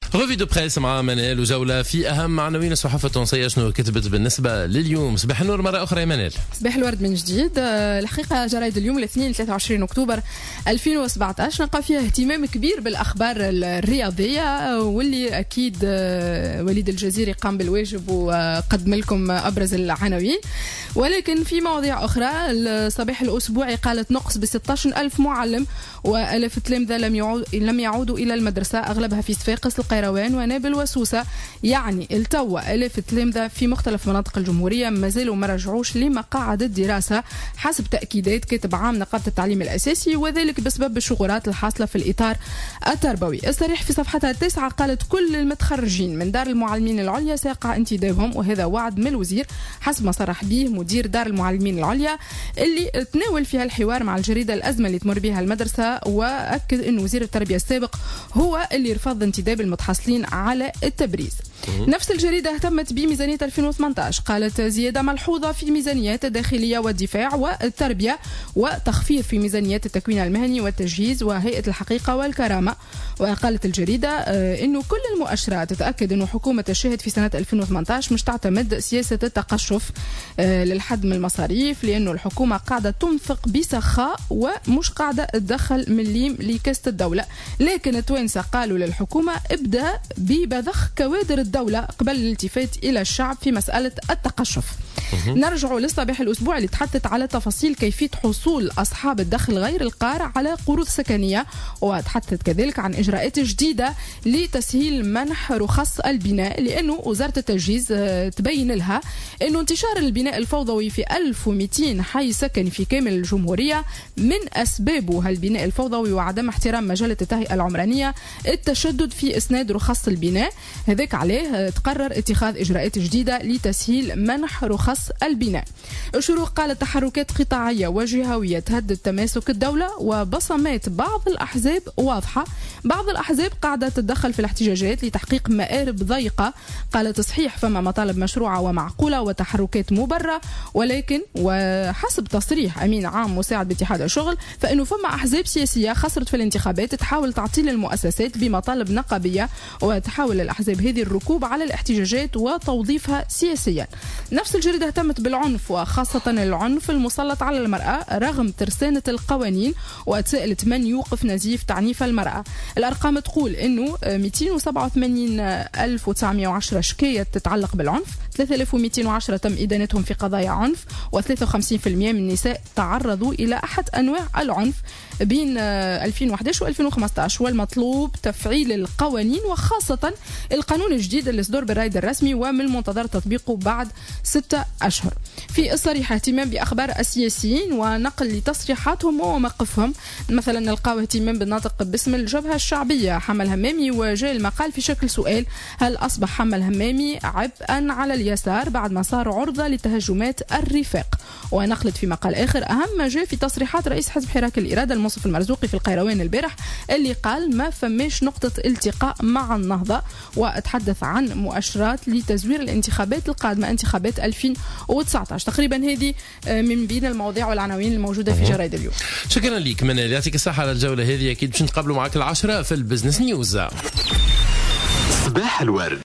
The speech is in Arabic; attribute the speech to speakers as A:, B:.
A: ريفي دو بريس مع منال وجولة في أهم عناوين الصحافة التونسية. شنو كتبت بالنسبة لليوم؟ صباح النور مرة أخرى يا منال.
B: صباح الورد من جديد. الحقيقة جرايد اليوم الاثنين 23 أكتوبر 2017 نلقى فيها اهتمام كبير بالأخبار الرياضية، واللي أكيد وليد الجزيري قام بالواجب وقدم لكم أبرز العناوين. ولكن في مواضيع أخرى، الصباح الأسبوعي قالت نقص ب16,000 معلم وألاف تلامذة لم يعودوا إلى المدرسة، أغلبها في صفاقس القيروان ونابل وسوسة. يعني التوا ألاف تلامذة في مختلف مناطق الجمهورية ما زالوا ما رجعوش لمقاعد الدراسة حسب تأكيدات كاتب عام نقابة التعليم الأساسي، وذلك بسبب الشغورات الحاصلة في الإطار التربوي. الصريح في صفحتها 9 قالت كل المتخرجين من دار المعلمين العليا ساقع انتدابهم، وهذا وعد من الوزير حسب ما صرح به مدير دار المعلمين العليا اللي تناول فيها الحوار مع الجريدة الأزمة اللي تمر بها المدرسة، وأكد أن وزير التربية السابق هو اللي رفض انتداب المتحصلين على التبريز. نفس الجريدة اهتمت بميزانية 2018، قالت زيادة ملحوظة في ميزانيات الداخلية والدفاع والتربية، وتخفيض في ميزانيات التكوين المهني والتجهيز وهيئة الحقيقة والكرامة. وقالت الجريدة أنه كل المؤشرات تتأكد أنه حكومة الشاهد في سنة 2018 مش تعتمد سياسة التقشف للحد من المصاريف، لأنه الحكومة قاعدة تنفق بسخاء ومش قاعدة تدخل مليم لكاسة الدولة. لكن التوانسة قالوا للحكومة ابدأ ببذخ كوادر الدولة قبل الالتفات إلى الشعب في مسألة التقشف. نرجع للصباح الأسبوع اللي تحدث على تفاصيل كيفية حصول أصحاب الدخل غير القارع على قروض سكنية، وتحدثت كذلك عن إجراءات جديدة لتسهيل منح رخص البناء، لأنه وزارة التجهيز تبين لها أنه انتشار البناء الفوضوي في 1200 حي سكني في كامل الجمهورية من أسبابه البناء الفوضوي وعدم احترام مجلة التهيئة العمرانية، التشدد في إسناد رخص البناء. هذاك عليه تقرر اتخاذ إجراءات جديدة لتسهيل منح رخص البناء. الشروق قالت تحركات قطاعية وجهوية تهدد تماسك الدولة، وبصمات بعض الأحزاب واضحة. بعض الأحزاب قاعدة تتدخل في الاحتجاجات لتحقيق مآرب ضيقة. قالت صحيح فما مطالب مشروعة ومعقولة وتحركات مبررة، ولكن وحسب تصريح أمين عام مساعد باتحاد الشغل فإنه فما أحزاب سياسية خسرت في الانتخابات تحاول تعطيل المؤسسات بمطالب نقابية، وتحاول الأحزاب هذه الركوب على الاحتجاجات وتوظيفها سياسيا. نفس الجريدة اهتمت بالعنف، وخاصة العنف المسلط على المرأة رغم ترسانة القوانين، وتسألت من يوقف نزيف تعنيف المرأة. الأرقام تقول أنه 287,910 شكاية تتعلق بالعنف، 3,210 تم إدانتهم في قضايا عنف، و53% من النساء تعرضوا إلى أحد أنواع العنف بين 2011 و2015. والمطلوب تفعيل القوانين، وخاصة القانون الجديد اللي صدر بالرايد الرسمي ومن المنتظر تطبيقه بعد 6 أشهر. في الصريحة اهتمام بأخبار السياسيين ونقل لتصريحاتهم وموقفهم. مثلا نلقاو اهتمام بالناطق باسم الجبهة الشعبية حمل همامي، وجاء المقال في شكل سؤال: هل أصبح حمل همامي عبئا على اليسار بعد ما صار عرضة لتهجمات الرفاق؟ ونقلت في مقال آخر أهم ما جاء في تصريحات رئيس حزب حراك الإرادة المنصف المرزوقي في القيروان البارح، اللي قال ما فماش نقطة التقاء مع النهضة، وتحدث عن مؤشرات لتزوير الانتخابات القادمة، انتخابات 2019. تقريبا هذه من بين المواضيع والعناوين الموجودة في جرايد اليوم.
A: شكرا لك منال، يعطيك الصحة على الجولة هذه. أكيد باش نتقابلوا معك 10 في البزنس نيوز.
C: صباح الورد.